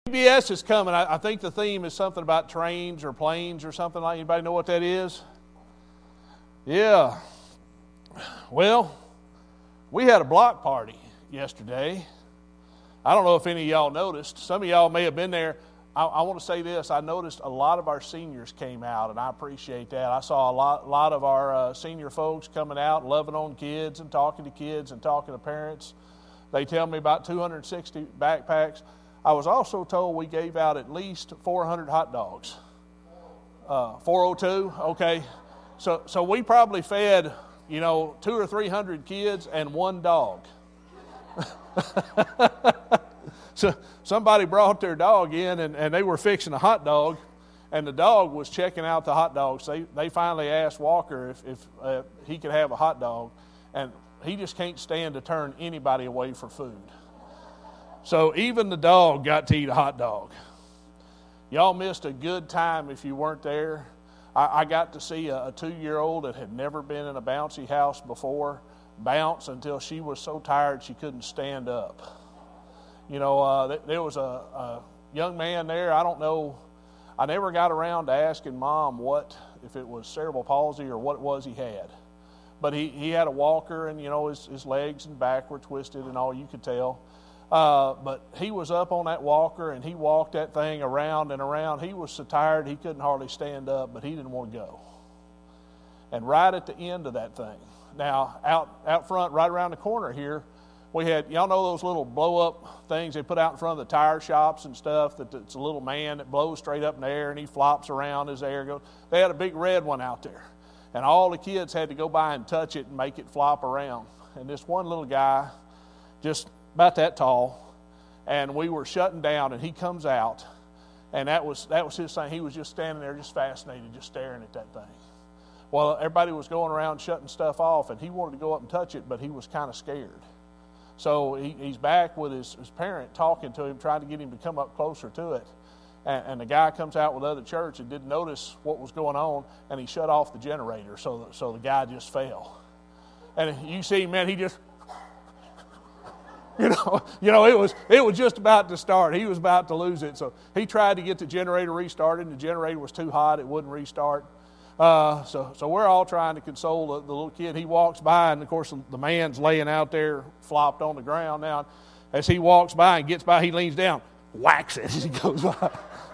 VBS is coming. I think the theme is something about trains or planes or something like. Anybody know what that is? Yeah. Well, we had a block party yesterday. I don't know if any of y'all noticed. Some of y'all may have been there. I want to say this. I noticed a lot of our seniors came out, and I appreciate that. I saw a lot of our senior folks coming out, loving on kids and talking to kids and talking to parents. They tell me about 260 backpacks. I was also told we gave out at least 400 hot dogs. 402, okay. So we probably fed, 200 or 300 kids and one dog. So somebody brought their dog in, and they were fixing a hot dog, and the dog was checking out the hot dogs. They finally asked Walker if he could have a hot dog, and he just can't stand to turn anybody away for food. So even the dog got to eat a hot dog. Y'all missed a good time if you weren't there. I got to see a 2-year-old that had never been in a bouncy house before bounce until she was so tired she couldn't stand up. There was a young man there. I don't know. I never got around to asking Mom if it was cerebral palsy or what it was he had. But he had a walker, and, his legs and back were twisted and all you could tell. But he was up on that walker, and he walked that thing around and around. He was so tired he couldn't hardly stand up, but he didn't want to go. And right at the end of that thing, now out front, right around the corner here, we had, y'all know those little blow-up things they put out in front of the tire shops and stuff, that it's a little man that blows straight up in the air, and he flops around as the air goes. They had a big red one out there, and all the kids had to go by and touch it and make it flop around. And this one little guy, just about that tall, and we were shutting down, and he comes out, and that was his thing. He was just standing there, just fascinated, just staring at that thing. Well, everybody was going around shutting stuff off, and he wanted to go up and touch it, but he was kind of scared. So he's back with his parent talking to him, trying to get him to come up closer to it. And the guy comes out with the other church and didn't notice what was going on, and he shut off the generator, so the guy just fell. And you see, man, he just, it was just about to start. He was about to lose it. So he tried to get the generator restarted, and the generator was too hot. It wouldn't restart. So we're all trying to console the little kid. He walks by, and, of course, the man's laying out there flopped on the ground. Now, as he walks by and gets by, he leans down, whacks it as he goes by.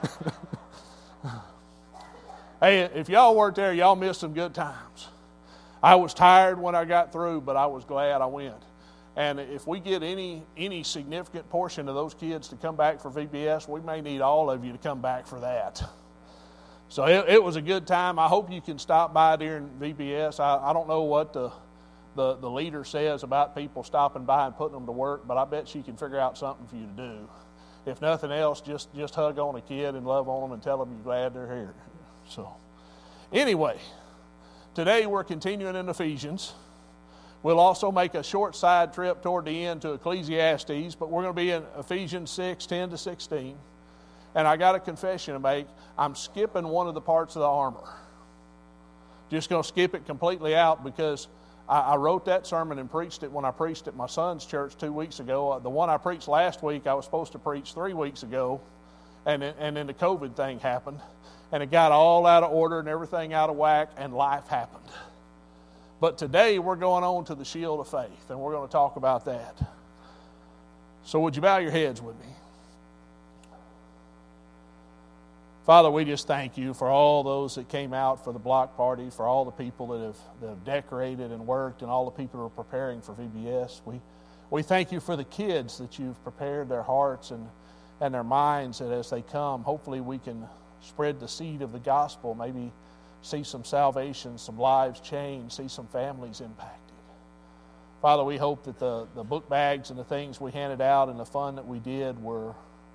Hey, if y'all weren't there, y'all missed some good times. I was tired when I got through, but I was glad I went. And if we get any significant portion of those kids to come back for VBS, we may need all of you to come back for that. So it was a good time. I hope you can stop by during VBS. I don't know what the leader says about people stopping by and putting them to work, but I bet she can figure out something for you to do. If nothing else, just hug on a kid and love on them and tell them you're glad they're here. So anyway, today we're continuing in Ephesians. We'll also make a short side trip toward the end to Ecclesiastes, but we're going to be in Ephesians 6:10-16. And I got a confession to make. I'm skipping one of the parts of the armor. Just going to skip it completely out because I wrote that sermon and preached it when I preached at my son's church 2 weeks ago. The one I preached last week, I was supposed to preach 3 weeks ago, and then the COVID thing happened. And it got all out of order and everything out of whack, and life happened. But today we're going on to the shield of faith, and we're going to talk about that. So would you bow your heads with me? Father, we just thank you for all those that came out for the block party, for all the people that have decorated and worked, and all the people who are preparing for VBS. We thank you for the kids that you've prepared their hearts and their minds, that as they come, hopefully we can spread the seed of the gospel, maybe see some salvation, some lives changed, see some families impacted. Father, we hope that the book bags and the things we handed out and the fun that we did were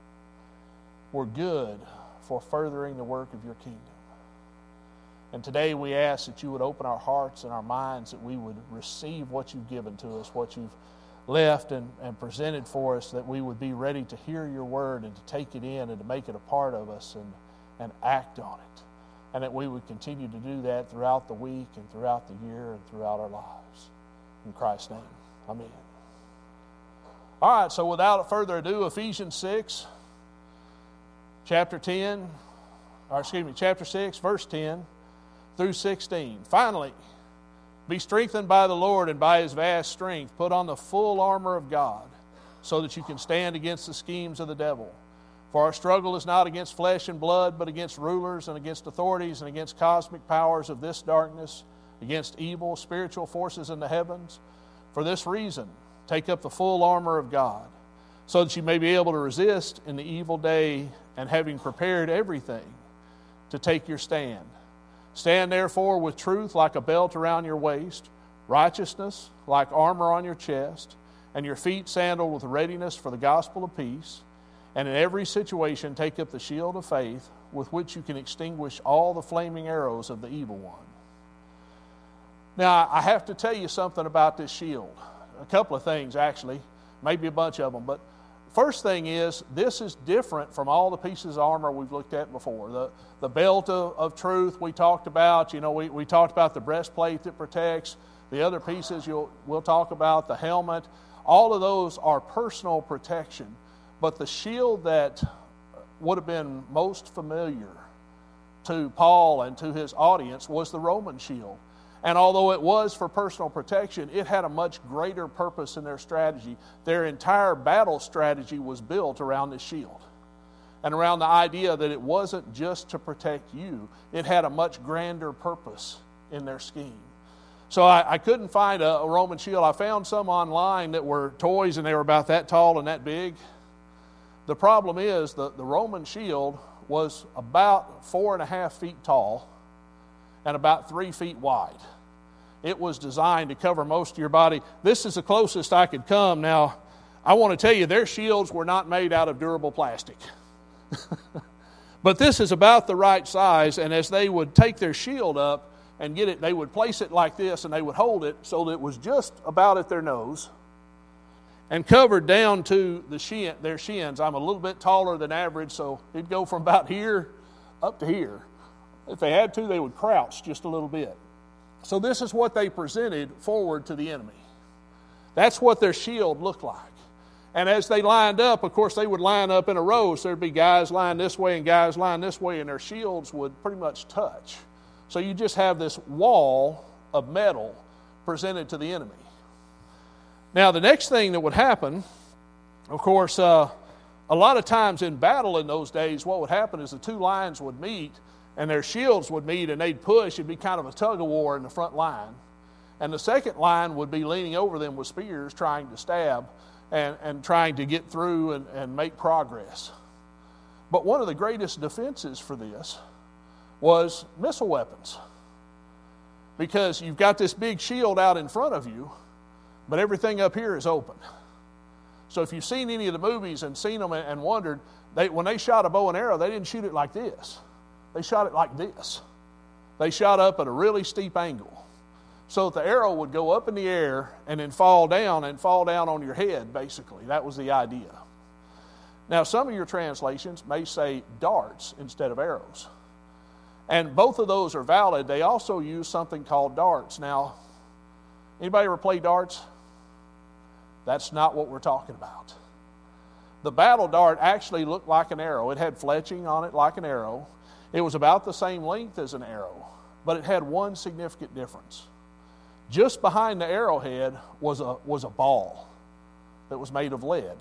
good for furthering the work of your kingdom. And today we ask that you would open our hearts and our minds, that we would receive what you've given to us, what you've left and presented for us, that we would be ready to hear your word and to take it in and to make it a part of us and act on it. And that we would continue to do that throughout the week and throughout the year and throughout our lives. In Christ's name, amen. All right, so without further ado, Ephesians 6. chapter 6, verse 10 through 16. Finally, be strengthened by the Lord and by His vast strength. Put on the full armor of God, so that you can stand against the schemes of the devil. For our struggle is not against flesh and blood, but against rulers and against authorities and against cosmic powers of this darkness, against evil spiritual forces in the heavens. For this reason, take up the full armor of God, so that you may be able to resist in the evil day, and having prepared everything, to take your stand. Stand therefore with truth like a belt around your waist, righteousness like armor on your chest, and your feet sandaled with readiness for the gospel of peace. And in every situation take up the shield of faith, with which you can extinguish all the flaming arrows of the evil one. Now, I have to tell you something about this shield. A couple of things, actually. Maybe a bunch of them. But first thing is, this is different from all the pieces of armor we've looked at before. The belt of truth we talked about. We talked about the breastplate that protects. The other pieces we'll talk about, the helmet. All of those are personal protection. But the shield that would have been most familiar to Paul and to his audience was the Roman shield. And although it was for personal protection, it had a much greater purpose in their strategy. Their entire battle strategy was built around this shield, and around the idea that it wasn't just to protect you. It had a much grander purpose in their scheme. So I couldn't find a Roman shield. I found some online that were toys, and they were about that tall and that big. The problem is the Roman shield was about 4.5 feet tall and about 3 feet wide. It was designed to cover most of your body. This is the closest I could come. Now, I want to tell you, their shields were not made out of durable plastic. But this is about the right size, and as they would take their shield up and get it, they would place it like this, and they would hold it so that it was just about at their nose and covered down to their shins. I'm a little bit taller than average, so it'd go from about here up to here. If they had to, they would crouch just a little bit. So this is what they presented forward to the enemy. That's what their shield looked like. And as they lined up, of course, they would line up in a row. So there'd be guys lined this way and guys lined this way, and their shields would pretty much touch. So you just have this wall of metal presented to the enemy. Now, the next thing that would happen, of course, a lot of times in battle in those days, what would happen is the two lines would meet, and their shields would meet, and they'd push. It'd be kind of a tug-of-war in the front line. And the second line would be leaning over them with spears, trying to stab and trying to get through and make progress. But one of the greatest defenses for this was missile weapons. Because you've got this big shield out in front of you, but everything up here is open. So if you've seen any of the movies and seen them and wondered, when they shot a bow and arrow, they didn't shoot it like this. They shot it like this. They shot up at a really steep angle, so that the arrow would go up in the air and then fall down on your head, basically. That was the idea. Now, some of your translations may say darts instead of arrows. And both of those are valid. They also use something called darts. Now, anybody ever play darts? That's not what we're talking about. The battle dart actually looked like an arrow. It had fletching on it like an arrow. It was about the same length as an arrow, but it had one significant difference. Just behind the arrowhead was a ball that was made of lead.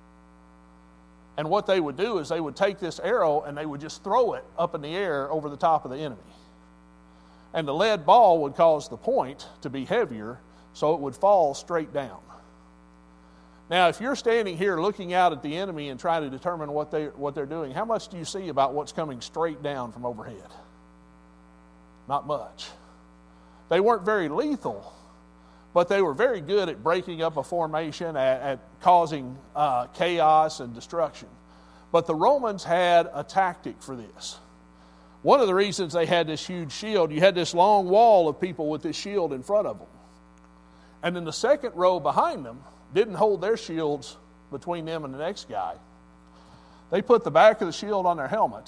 And what they would do is they would take this arrow and they would just throw it up in the air over the top of the enemy. And the lead ball would cause the point to be heavier, so it would fall straight down. Now, if you're standing here looking out at the enemy and trying to determine what they're doing, how much do you see about what's coming straight down from overhead? Not much. They weren't very lethal, but they were very good at breaking up a formation, at causing chaos and destruction. But the Romans had a tactic for this. One of the reasons they had this huge shield, you had this long wall of people with this shield in front of them. And then the second row behind them didn't hold their shields between them and the next guy. They put the back of the shield on their helmet,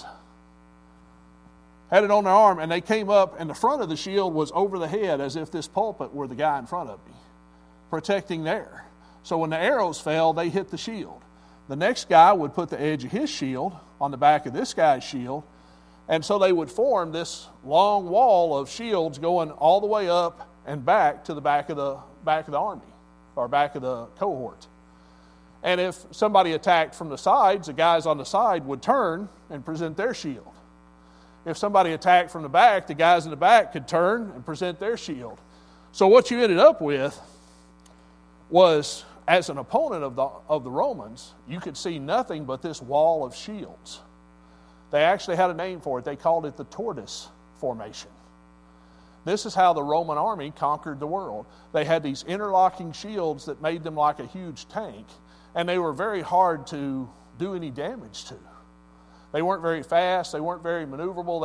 had it on their arm, and they came up, and the front of the shield was over the head as if this pulpit were the guy in front of me, protecting there. So when the arrows fell, they hit the shield. The next guy would put the edge of his shield on the back of this guy's shield. And so they would form this long wall of shields going all the way up and back to the back of the army or back of the cohort. And if somebody attacked from the sides, the guys on the side would turn and present their shield. If somebody attacked from the back, the guys in the back could turn and present their shield. So what you ended up with was, as an opponent of the Romans, you could see nothing but this wall of shields. They actually had a name for it. They called it the tortoise formation. This is how the Roman army conquered the world. They had these interlocking shields that made them like a huge tank, and they were very hard to do any damage to. They weren't very fast. They weren't very maneuverable.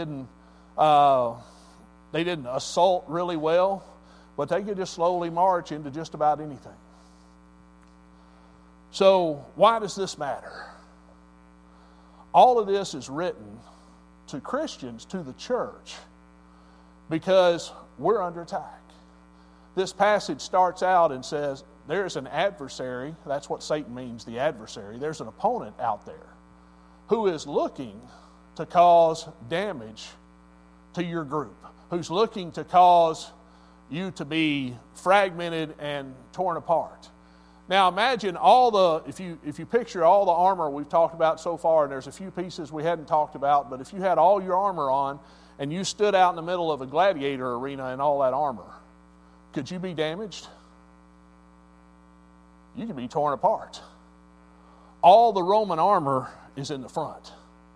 They didn't assault really well, but they could just slowly march into just about anything. So why does this matter? All of this is written to Christians, to the church, because we're under attack. This passage starts out and says, there's an adversary. That's what Satan means, the adversary. There's an opponent out there who is looking to cause damage to your group, who's looking to cause you to be fragmented and torn apart. Now imagine if you picture all the armor we've talked about so far, and there's a few pieces we hadn't talked about, but if you had all your armor on and you stood out in the middle of a gladiator arena in all that armor, could you be damaged? You could be torn apart. All the Roman armor is in the front.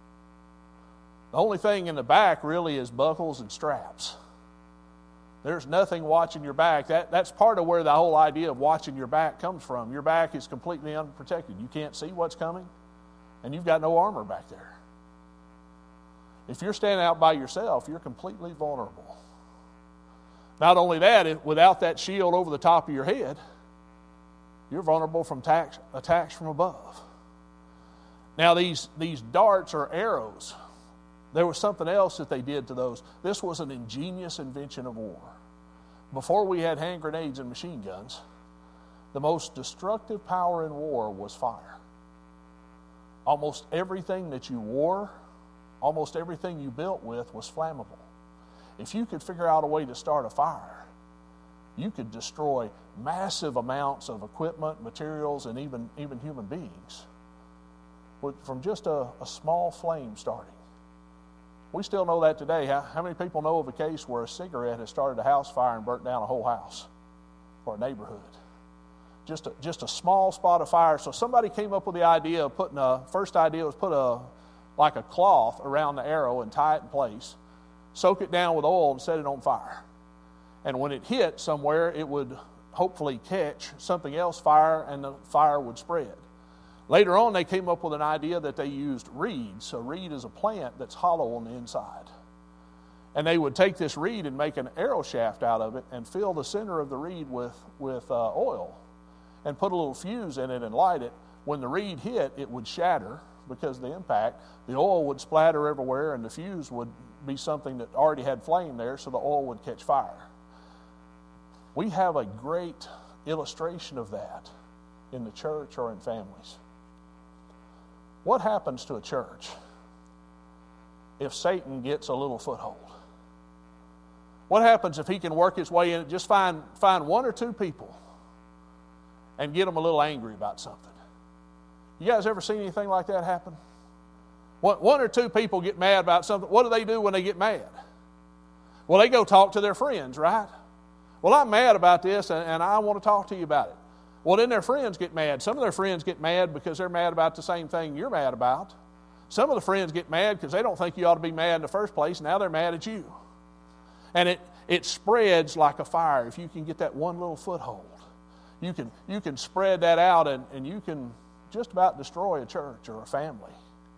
The only thing in the back really is buckles and straps. There's nothing watching your back. That's part of where the whole idea of watching your back comes from. Your back is completely unprotected. You can't see what's coming, and you've got no armor back there. If you're standing out by yourself, you're completely vulnerable. Not only that, without that shield over the top of your head, you're vulnerable from attacks from above. Now, these darts or arrows, there was something else that they did to those. This was an ingenious invention of war. Before we had hand grenades and machine guns, the most destructive power in war was fire. Almost everything that you wore, almost everything you built with was flammable. If you could figure out a way to start a fire, you could destroy massive amounts of equipment, materials, and even human beings from just a small flame starting. We still know that today. How many people know of a case where a cigarette has started a house fire and burnt down a whole house or a neighborhood? Just a small spot of fire. So somebody came up with the idea of first idea was put a cloth around the arrow and tie it in place, soak it down with oil and set it on fire. And when it hit somewhere, it would hopefully catch something else fire, and the fire would spread. Later on, they came up with an idea that they used reeds. So reed is a plant that's hollow on the inside. And they would take this reed and make an arrow shaft out of it and fill the center of the reed with oil and put a little fuse in it and light it. When the reed hit, it would shatter because of the impact. The oil would splatter everywhere, and the fuse would be something that already had flame there, so the oil would catch fire. We have a great illustration of that in the church or in families. What happens to a church if Satan gets a little foothold? What happens if he can work his way in? Just find one or two people and get them a little angry about something. You guys ever seen anything like that happen? One or two people get mad about something. What do when they get mad? Well, they go talk to their friends, right? Well, I'm mad about this, and I want to talk to you about it. Well, then their friends get mad. Some of their friends get mad because they're mad about the same thing you're mad about. Some of the friends get mad because they don't think you ought to be mad in the first place. Now they're mad at you. And it spreads like a fire. If you can get that one little foothold, you can spread that out, and you can just about destroy a church or a family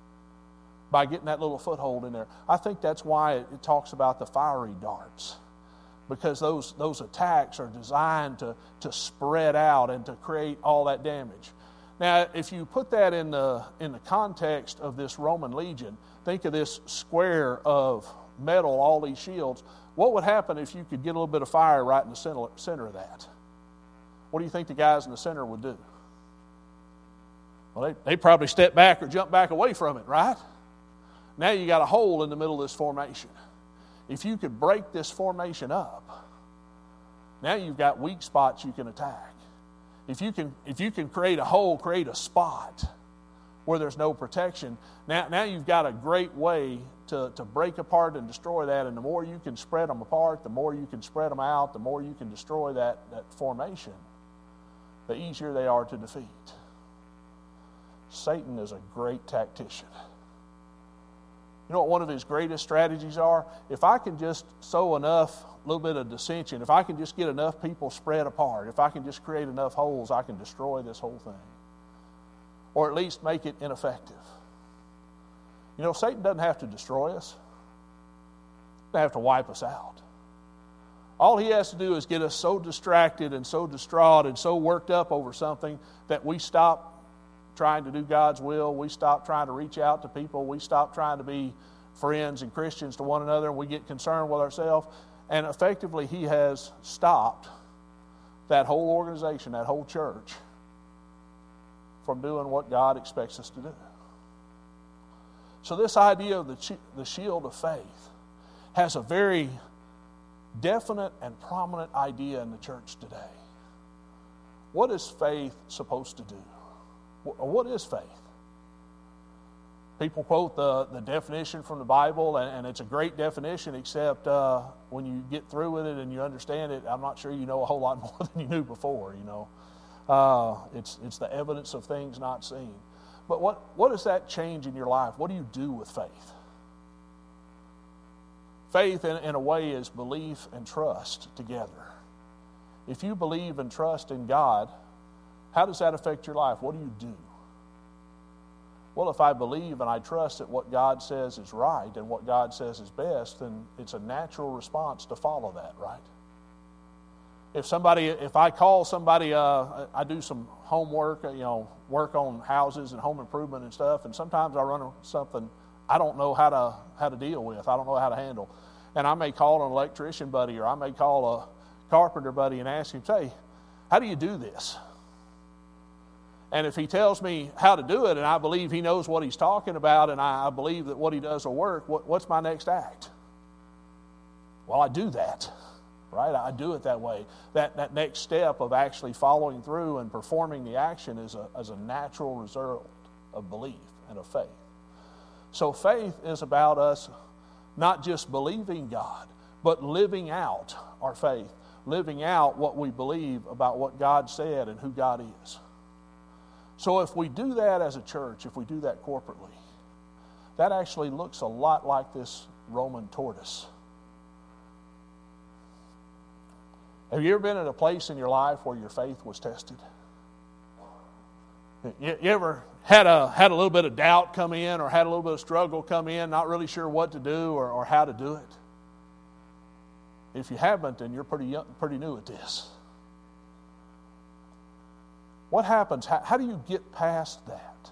by getting that little foothold in there. I think that's why it talks about the fiery darts, because those attacks are designed to spread out and to create all that damage. Now, if you put that in the context of this Roman legion, think of this square of metal, all these shields. What would happen if you could get a little bit of fire right in the center of that? What do you think the guys in the center would do? Well, they probably step back or jump back away from it, right? Now you got a hole in the middle of this formation. If you could break this formation up, now you've got weak spots you can attack. If you can create a hole, create a spot where there's no protection, now you've got a great way to break apart and destroy that. And the more you can spread them apart, the more you can spread them out, the more you can destroy that formation, the easier they are to defeat. Satan is a great tactician. You know what one of his greatest strategies are? If I can just sow enough, a little bit of dissension, if I can just get enough people spread apart, if I can just create enough holes, I can destroy this whole thing. Or at least make it ineffective. You know, Satan doesn't have to destroy us. He doesn't have to wipe us out. All he has to do is get us so distracted and so distraught and so worked up over something that we stop trying to do God's will. We stop trying to reach out to people. We stop trying to be friends and Christians to one another, and we get concerned with ourselves. And effectively, he has stopped that whole organization, that whole church, from doing what God expects us to do. So this idea of the shield of faith has a very definite and prominent idea in the church today. What is faith supposed to do? What is faith? People quote the definition from the Bible, and it's a great definition, except when you get through with it and you understand it, I'm not sure you know a whole lot more than you knew before, you know. It's the evidence of things not seen. But what does that change in your life? What do you do with faith? Faith, in a way, is belief and trust together. If you believe and trust in God, how does that affect your life? What do you do? Well, if I believe and I trust that what God says is right and what God says is best, then it's a natural response to follow that, right? If I call somebody, I do some homework, work on houses and home improvement and stuff, and sometimes I run something I don't know how to deal with. I don't know how to handle. And I may call an electrician buddy, or I may call a carpenter buddy and ask him, hey, how do you do this? And if he tells me how to do it, and I believe he knows what he's talking about, and I believe that what he does will work, what's my next act? Well, I do that, right? I do it that way. That next step of actually following through and performing the action is a natural result of belief and of faith. So faith is about us not just believing God, but living out our faith, living out what we believe about what God said and who God is. So if we do that as a church, if we do that corporately, that actually looks a lot like this Roman tortoise. Have you ever been at a place in your life where your faith was tested? You ever had a little bit of doubt come in, or had a little bit of struggle come in, not really sure what to do or how to do it? If you haven't, then you're pretty new at this. What happens? How do you get past that?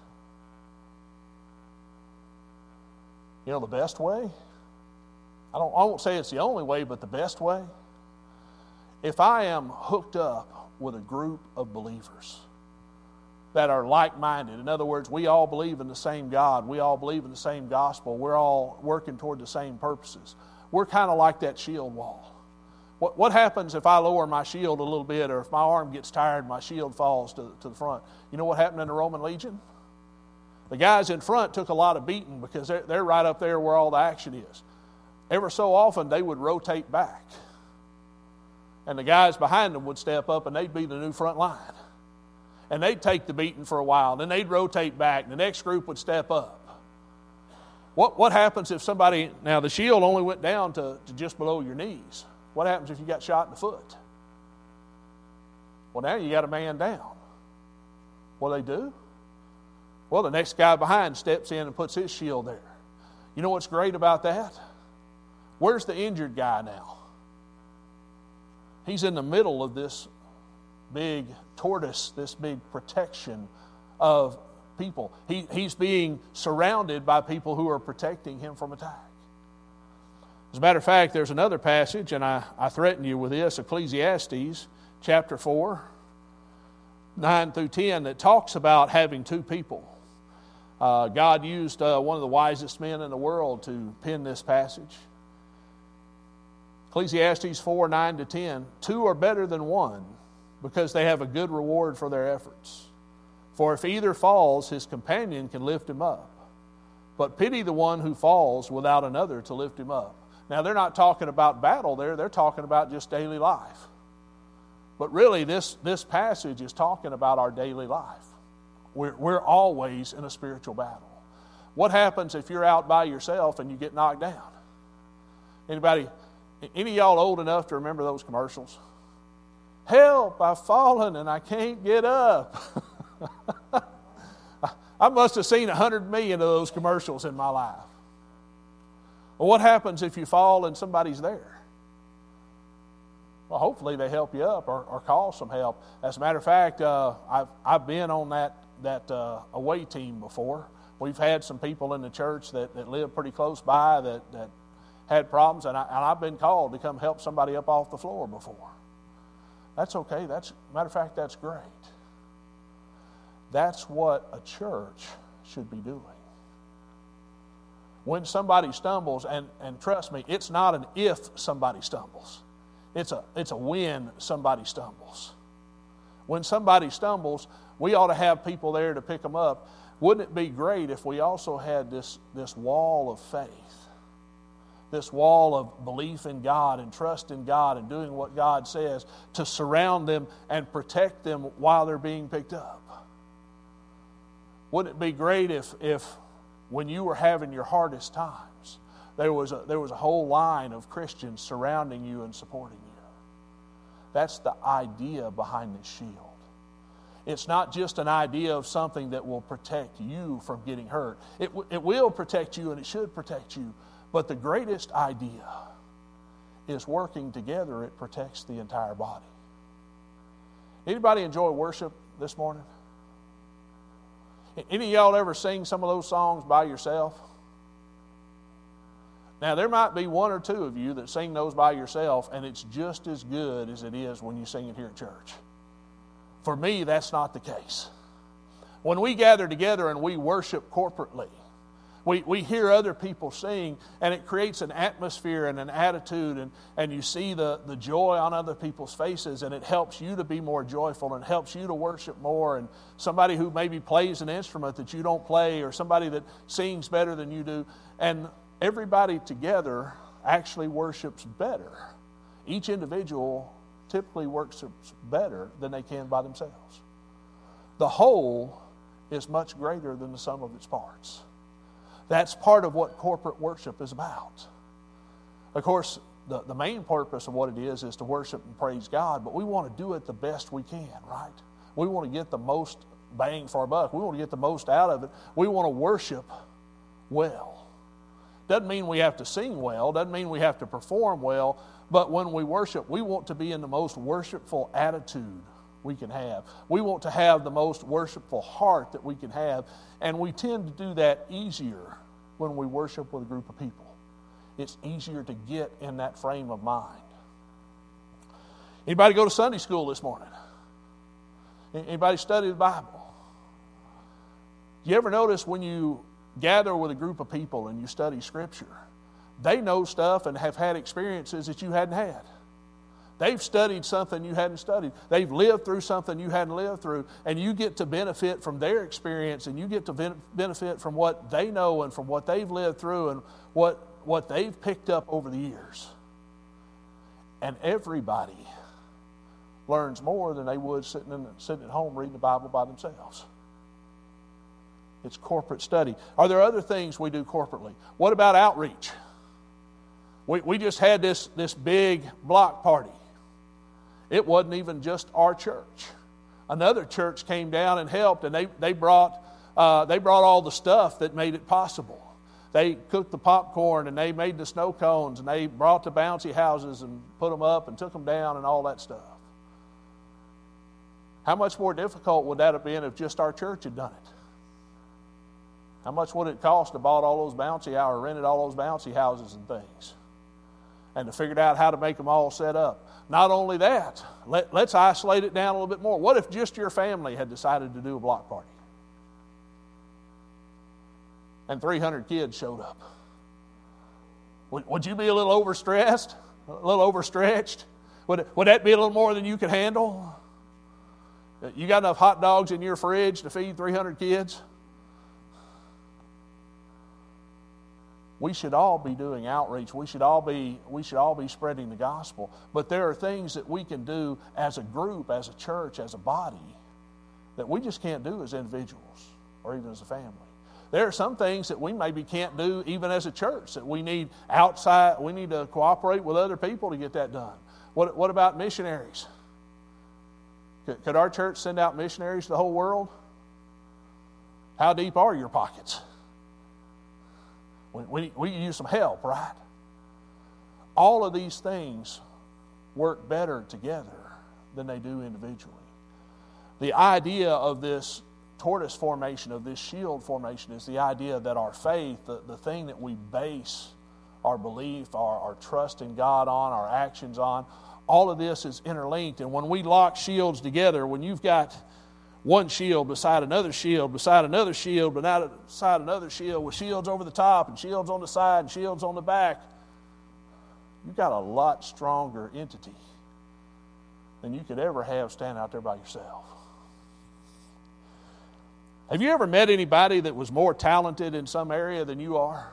You know, the best way? I won't say it's the only way, but the best way? If I am hooked up with a group of believers that are like-minded, in other words, we all believe in the same God, we all believe in the same gospel, we're all working toward the same purposes. We're kind of like that shield wall. What happens if I lower my shield a little bit, or if my arm gets tired and my shield falls to the front? You know what happened in the Roman legion? The guys in front took a lot of beating because they're right up there where all the action is. Ever so often, they would rotate back. And the guys behind them would step up, and they'd be the new front line. And they'd take the beating for a while, and then they'd rotate back, and the next group would step up. What happens if somebody, now the shield only went down to just below your knees. What happens if you got shot in the foot? Well, now you got a man down. What do? Well, the next guy behind steps in and puts his shield there. You know what's great about that? Where's the injured guy now? He's in the middle of this big tortoise, this big protection of people. He's being surrounded by people who are protecting him from attack. As a matter of fact, there's another passage, and I threaten you with this, Ecclesiastes chapter 4. 9 through 10 that talks about having two people. God used one of the wisest men in the world to pen this passage. Ecclesiastes 4, 9 to 10, 2 are better than one because they have a good reward for their efforts. For if either falls, his companion can lift him up. But pity the one who falls without another to lift him up. Now, they're not talking about battle there. They're talking about just daily life. But really, this passage is talking about our daily life. We're always in a spiritual battle. What happens if you're out by yourself and you get knocked down? Any of y'all old enough to remember those commercials? Help, I've fallen and I can't get up. I must have seen 100 million of those commercials in my life. Well, what happens if you fall and somebody's there? Well, hopefully they help you up or call some help. As a matter of fact, I've been on that away team before. We've had some people in the church that live pretty close by that had problems, and I've been called to come help somebody up off the floor before. That's okay. Matter of fact, that's great. That's what a church should be doing. When somebody stumbles, and trust me, it's not an if somebody stumbles. It's a when somebody stumbles. When somebody stumbles, we ought to have people there to pick them up. Wouldn't it be great if we also had this wall of faith, this wall of belief in God and trust in God and doing what God says to surround them and protect them while they're being picked up? Wouldn't it be great if when you were having your hardest times, there was a whole line of Christians surrounding you and supporting you? That's the idea behind this shield. It's not just an idea of something that will protect you from getting hurt. It will protect you and it should protect you. But the greatest idea is working together. It protects the entire body. Anybody enjoy worship this morning? Any of y'all ever sing some of those songs by yourself? Now, there might be one or two of you that sing those by yourself, and it's just as good as it is when you sing it here at church. For me, that's not the case. When we gather together and we worship corporately, we hear other people sing, and it creates an atmosphere and an attitude, and you see the joy on other people's faces, and it helps you to be more joyful and helps you to worship more. And somebody who maybe plays an instrument that you don't play, or somebody that sings better than you do, and everybody together actually worships better. Each individual typically worships better than they can by themselves. The whole is much greater than the sum of its parts. That's part of what corporate worship is about. Of course, the main purpose of what it is to worship and praise God, but we want to do it the best we can, right? We want to get the most bang for our buck. We want to get the most out of it. We want to worship well. Doesn't mean we have to sing well. Doesn't mean we have to perform well. But when we worship, we want to be in the most worshipful attitude we can have. We want to have the most worshipful heart that we can have. And we tend to do that easier when we worship with a group of people. It's easier to get in that frame of mind. Anybody go to Sunday school this morning? Anybody study the Bible? Do you ever notice when you gather with a group of people and you study Scripture, they know stuff and have had experiences that you hadn't had. They've studied something you hadn't studied. They've lived through something you hadn't lived through, and you get to benefit from their experience, and you get to benefit from what they know and from what they've lived through and what they've picked up over the years. And everybody learns more than they would sitting at home reading the Bible by themselves. It's corporate study. Are there other things we do corporately? What about outreach? We just had this big block party. It wasn't even just our church. Another church came down and helped, and they brought all the stuff that made it possible. They cooked the popcorn, and they made the snow cones, and they brought the bouncy houses and put them up and took them down and all that stuff. How much more difficult would that have been if just our church had done it? How much would it cost to bought all those bouncy houses, rented all those bouncy houses and things? and to figure out how to make them all set up. Not only that, let's isolate it down a little bit more. What if just your family had decided to do a block party? And 300 kids showed up. Would you be a little overstressed? A little overstretched? Would that be a little more than you could handle? You got enough hot dogs in your fridge to feed 300 kids? We should all be doing outreach. We should all be spreading the gospel. But there are things that we can do as a group, as a church, as a body, that we just can't do as individuals or even as a family. There are some things that we maybe can't do even as a church, that we need outside. We need to cooperate with other people to get that done. What about missionaries? Could our church send out missionaries to the whole world? How deep are your pockets? We can use some help, right? All of these things work better together than they do individually. The idea of this tortoise formation, of this shield formation, is the idea that our faith, the thing that we base our belief, our trust in God on, our actions on, all of this is interlinked. And when we lock shields together, when you've got one shield beside another shield, beside another shield, beside another shield, with shields over the top and shields on the side and shields on the back, you've got a lot stronger entity than you could ever have standing out there by yourself. Have you ever met anybody that was more talented in some area than you are?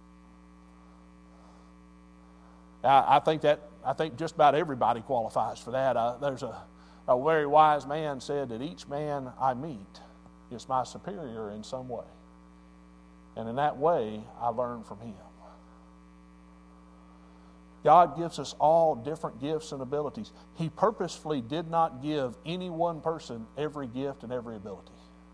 I think just about everybody qualifies for that. There's a very wise man said that each man I meet is my superior in some way. And in that way, I learn from him. God gives us all different gifts and abilities. He purposefully did not give any one person every gift and every ability.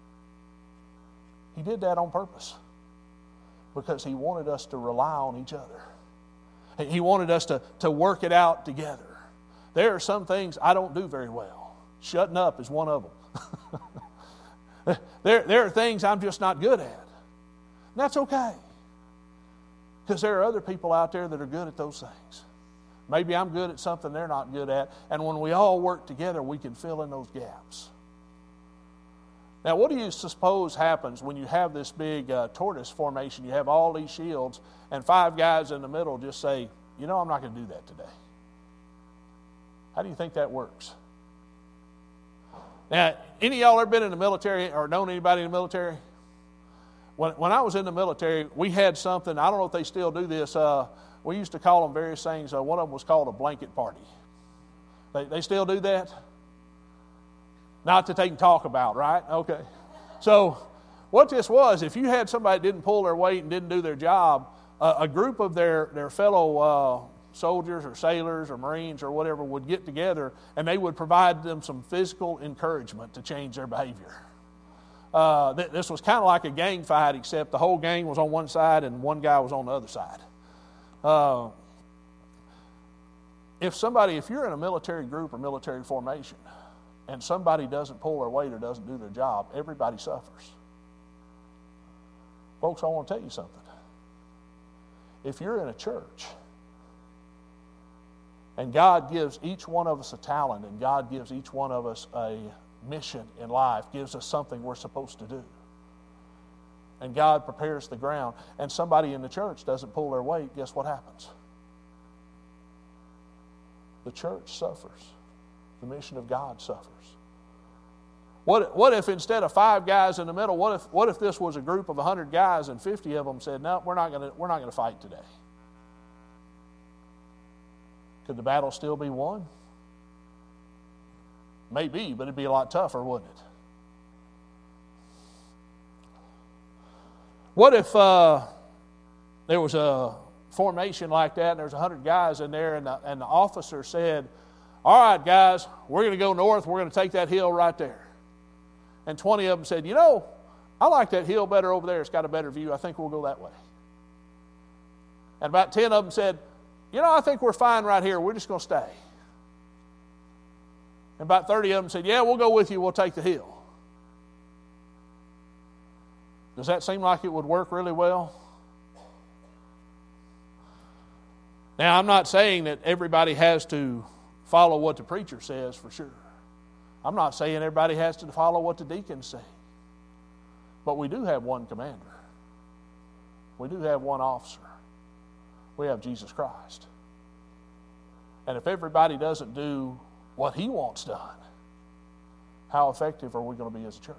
He did that on purpose because He wanted us to rely on each other. He wanted us to work it out together. There are some things I don't do very well. Shutting up is one of them. There are things I'm just not good at. And that's okay. Because there are other people out there that are good at those things. Maybe I'm good at something they're not good at. And when we all work together, we can fill in those gaps. Now, what do you suppose happens when you have this big tortoise formation? You have all these shields, and 5 guys in the middle just say, I'm not going to do that today. How do you think that works? Now, any of y'all ever been in the military or known anybody in the military? When I was in the military, we had something, I don't know if they still do this, we used to call them various things. One of them was called a blanket party. They still do that? Not that they can talk about, right? Okay. So what this was, if you had somebody that didn't pull their weight and didn't do their job, a group of their fellow soldiers or sailors or Marines or whatever would get together and they would provide them some physical encouragement to change their behavior. This was kind of like a gang fight, except the whole gang was on one side and one guy was on the other side. If you're in a military group or military formation and somebody doesn't pull their weight or doesn't do their job, everybody suffers. Folks, I want to tell you something. If you're in a church and God gives each one of us a talent and God gives each one of us a mission in life, gives us something we're supposed to do, and God prepares the ground, and somebody in the church doesn't pull their weight, guess what happens? The church suffers. The mission of God suffers. What if instead of 5 guys in the middle, what if this was a group of 100 guys and 50 of them said, "No, we're not going to fight today"? Could the battle still be won? Maybe, but it'd be a lot tougher, wouldn't it? What if there was a formation like that and there's 100 guys in there and the officer said, "All right, guys, we're going to go north. We're going to take that hill right there." And 20 of them said, "I like that hill better over there. It's got a better view. I think we'll go that way." And about 10 of them said, "I think we're fine right here. We're just going to stay." And about 30 of them said, "Yeah, we'll go with you. We'll take the hill." Does that seem like it would work really well? Now, I'm not saying that everybody has to follow what the preacher says for sure. I'm not saying everybody has to follow what the deacons say. But we do have one commander. We do have one officer. We have Jesus Christ. And if everybody doesn't do what he wants done, how effective are we going to be as a church?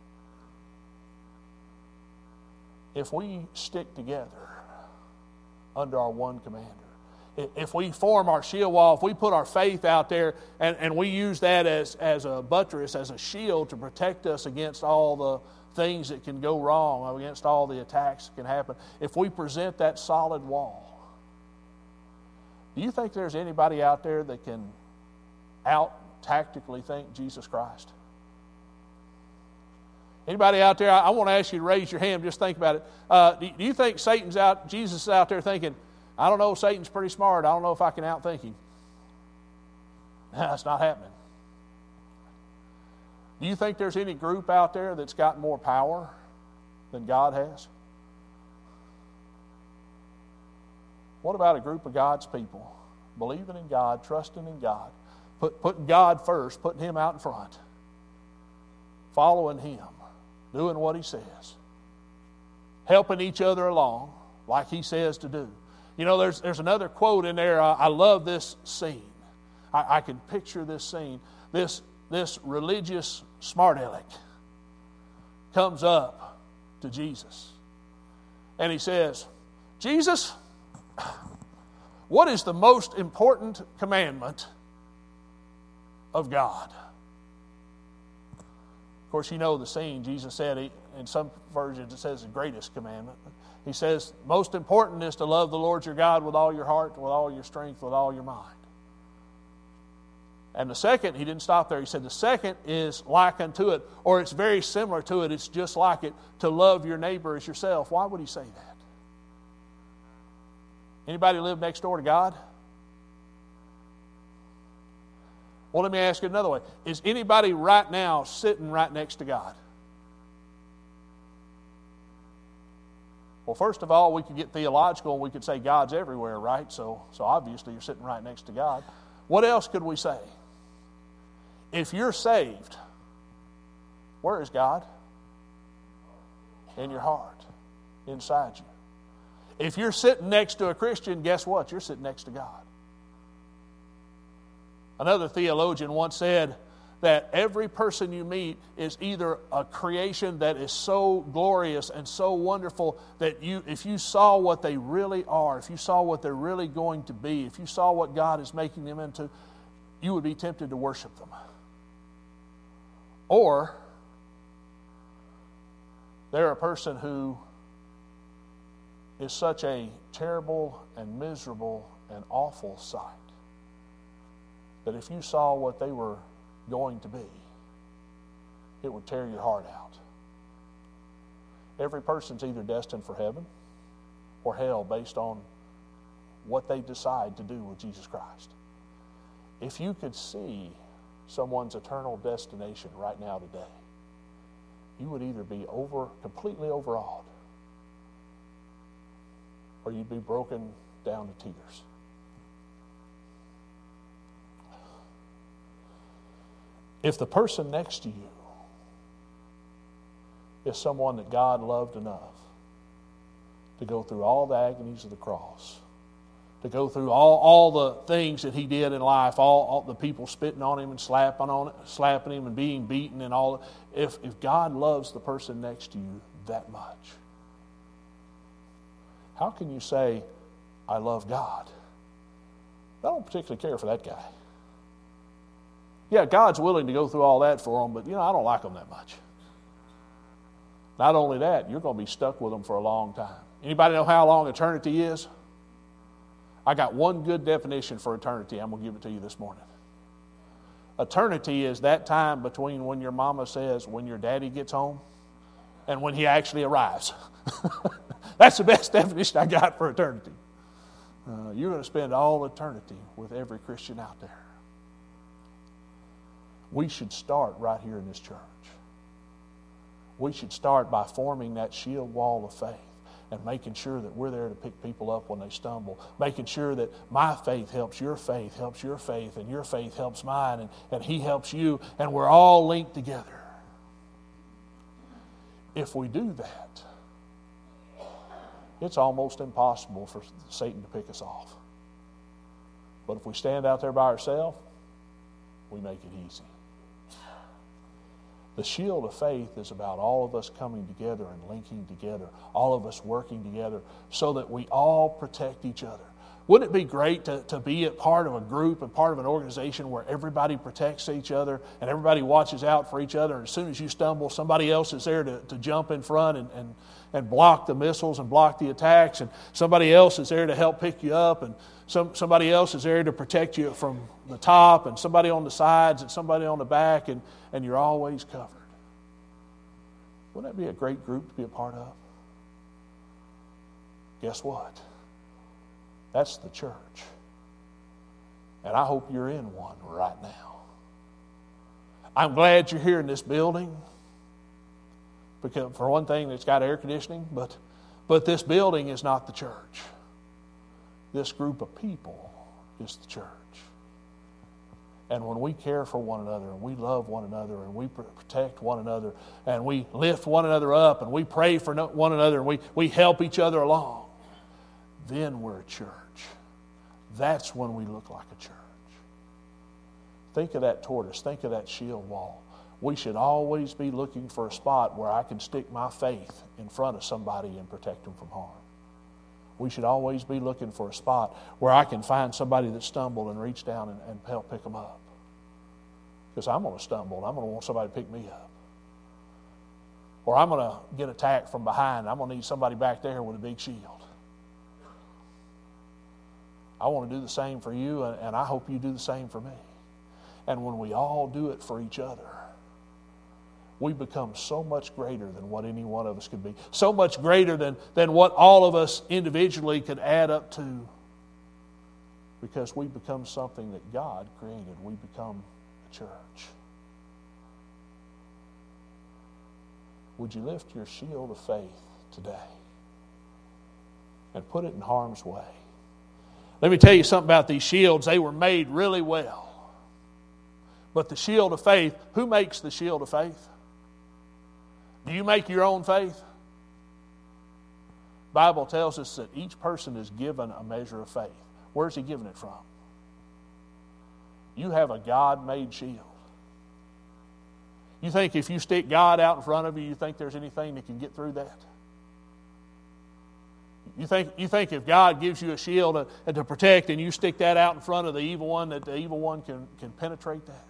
If we stick together under our one commander, if we form our shield wall, if we put our faith out there and we use that as a buttress, as a shield to protect us against all the things that can go wrong, against all the attacks that can happen, if we present that solid wall, do you think there's anybody out there that can out-tactically think Jesus Christ? Anybody out there, I want to ask you to raise your hand, just think about it. Do you think Jesus is out there thinking, I don't know, Satan's pretty smart. I don't know if I can outthink him. That's not happening. Do you think there's any group out there that's got more power than God has? What about a group of God's people believing in God, trusting in God, putting God first, putting Him out in front, following Him, doing what He says, helping each other along like He says to do? You know, there's another quote in there. I love this scene. I can picture this scene. This religious smart aleck comes up to Jesus. And he says, Jesus, what is the most important commandment of God? Of course, you know the scene. Jesus said, in some versions it says the greatest commandment. He says, most important is to love the Lord your God with all your heart, with all your strength, with all your mind. And the second, he didn't stop there. He said the second is like unto it, or it's very similar to it. It's just like it, to love your neighbor as yourself. Why would he say that? Anybody live next door to God? Well, let me ask you another way. Is anybody right now sitting right next to God? Well, first of all, we could get theological and we could say God's everywhere, right? So obviously you're sitting right next to God. What else could we say? If you're saved, where is God? In your heart, inside you. If you're sitting next to a Christian, guess what? You're sitting next to God. Another theologian once said that every person you meet is either a creation that is so glorious and so wonderful that if you saw what they really are, if you saw what they're really going to be, if you saw what God is making them into, you would be tempted to worship them. Or they're a person who is such a terrible and miserable and awful sight that if you saw what they were going to be, it would tear your heart out. Every person's either destined for heaven or hell based on what they decide to do with Jesus Christ. If you could see someone's eternal destination right now today, you would either be completely overawed, or you'd be broken down to tears. If the person next to you is someone that God loved enough to go through all the agonies of the cross, to go through all the things that he did in life, all the people spitting on him and slapping him and being beaten and all, if God loves the person next to you that much, how can you say, I love God? I don't particularly care for that guy. Yeah, God's willing to go through all that for him, but I don't like him that much. Not only that, you're going to be stuck with him for a long time. Anybody know how long eternity is? I got one good definition for eternity. I'm going to give it to you this morning. Eternity is that time between when your mama says, when your daddy gets home, and when he actually arrives. That's the best definition I got for eternity. You're going to spend all eternity with every Christian out there. We should start right here in this church. We should start by forming that shield wall of faith and making sure that we're there to pick people up when they stumble, making sure that my faith helps your faith, and your faith helps mine, and he helps you, and we're all linked together. If we do that, it's almost impossible for Satan to pick us off. But if we stand out there by ourselves, we make it easy. The shield of faith is about all of us coming together and linking together, all of us working together so that we all protect each other. Wouldn't it be great to be a part of a group and part of an organization where everybody protects each other and everybody watches out for each other, and as soon as you stumble, somebody else is there to jump in front and block the missiles and block the attacks, and somebody else is there to help pick you up, and somebody else is there to protect you from the top, and somebody on the sides and somebody on the back, and you're always covered. Wouldn't that be a great group to be a part of? Guess what? That's the church. And I hope you're in one right now. I'm glad you're here in this building. Because for one thing, it's got air conditioning, but this building is not the church. This group of people is the church. And when we care for one another, and we love one another, and we protect one another, and we lift one another up, and we pray for one another, and we help each other along, then we're a church. That's when we look like a church. Think of that tortoise. Think of that shield wall. We should always be looking for a spot where I can stick my faith in front of somebody and protect them from harm. We should always be looking for a spot where I can find somebody that stumbled and reach down and help pick them up. Because I'm going to stumble and I'm going to want somebody to pick me up. Or I'm going to get attacked from behind. I'm going to need somebody back there with a big shield. I want to do the same for you, and I hope you do the same for me. And when we all do it for each other, we become so much greater than what any one of us could be. So much greater than what all of us individually could add up to. Because we become something that God created. We become a church. Would you lift your shield of faith today and put it in harm's way? Let me tell you something about these shields. They were made really well. But the shield of faith, who makes the shield of faith? Do you make your own faith? The Bible tells us that each person is given a measure of faith. Where's he given it from? You have a God-made shield. You think if you stick God out in front of you, you think there's anything that can get through that? You think if God gives you a shield to protect and you stick that out in front of the evil one, that the evil one can penetrate that?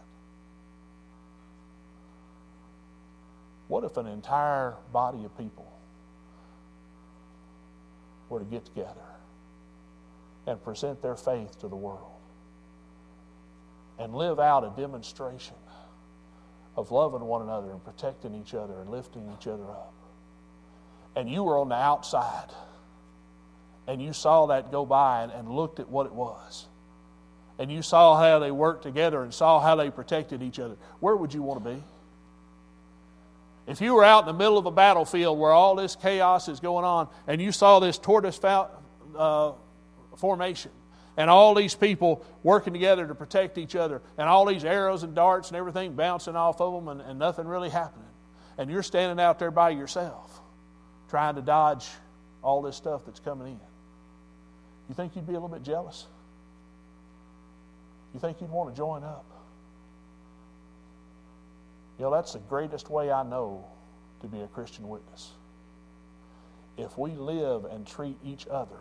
What if an entire body of people were to get together and present their faith to the world and live out a demonstration of loving one another and protecting each other and lifting each other up? And you were on the outside and you saw that go by and looked at what it was. And you saw how they worked together and saw how they protected each other. Where would you want to be? If you were out in the middle of a battlefield where all this chaos is going on and you saw this tortoise formation and all these people working together to protect each other and all these arrows and darts and everything bouncing off of them and nothing really happening, and you're standing out there by yourself trying to dodge all this stuff that's coming in, you think you'd be a little bit jealous? You think you'd want to join up? You know, that's the greatest way I know to be a Christian witness. If we live and treat each other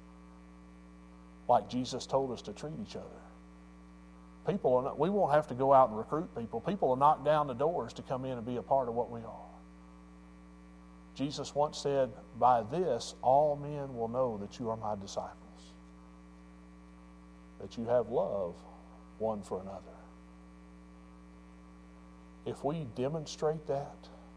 like Jesus told us to treat each other, we won't have to go out and recruit people. People will knock down the doors to come in and be a part of what we are. Jesus once said, "By this all men will know that you are my disciples, that you have love one for another." If we demonstrate that,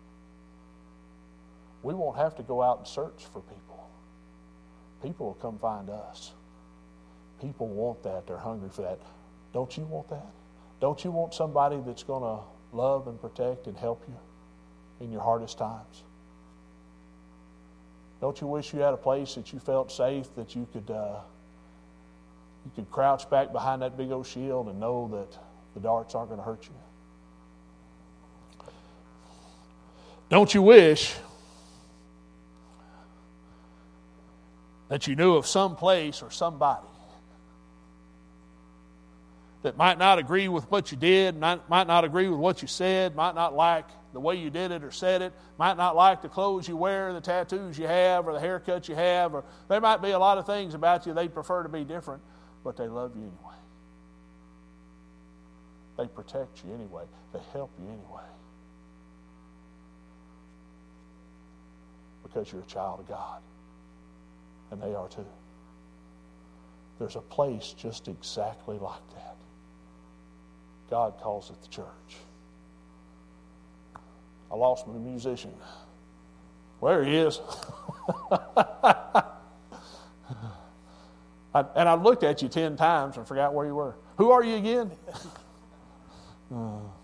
we won't have to go out and search for people. People will come find us. People want that. They're hungry for that. Don't you want that? Don't you want somebody that's going to love and protect and help you in your hardest times? Don't you wish you had a place that you felt safe, that you could crouch back behind that big old shield and know that the darts aren't going to hurt you? Don't you wish that you knew of some place or somebody that might not agree with what you did, might not agree with what you said, might not like the way you did it or said it, might not like the clothes you wear, the tattoos you have, or the haircut you have, or there might be a lot of things about you they'd prefer to be different, but they love you anyway. They protect you anyway. They help you anyway. Because you're a child of God. And they are too. There's a place just exactly like that. God calls it the church. I lost my musician. There he is. And I've looked at you 10 times and forgot where you were. Who are you again?